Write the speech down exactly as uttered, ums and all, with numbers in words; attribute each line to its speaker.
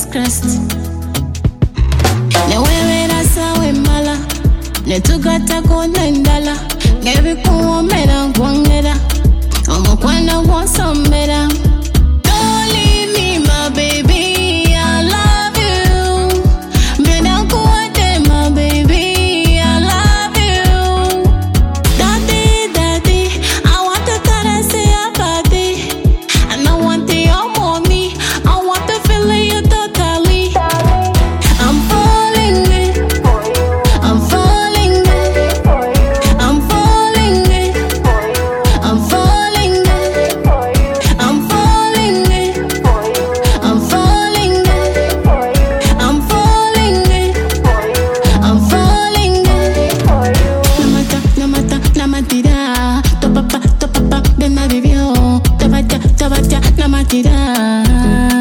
Speaker 1: crest. Ne wewe na sawe mala, ne tukata kona ndala. Ngebi kuwa mera kwangera, omo kwenda kwa sombera. Don't leave me, my baby, I love you. Mena kuwa te, my baby, I love you. Daddy, daddy, I want to caress your body, and I want your mommy. I want to feel you totally. I'm falling in, I'm falling in, I'm falling in, I'm falling in, I'm falling in, I'm falling in, I'm falling in, I'm falling in. Namata, namata, namatira, topapa, topapa, de na vivió, tabacha, tabacha, namatira.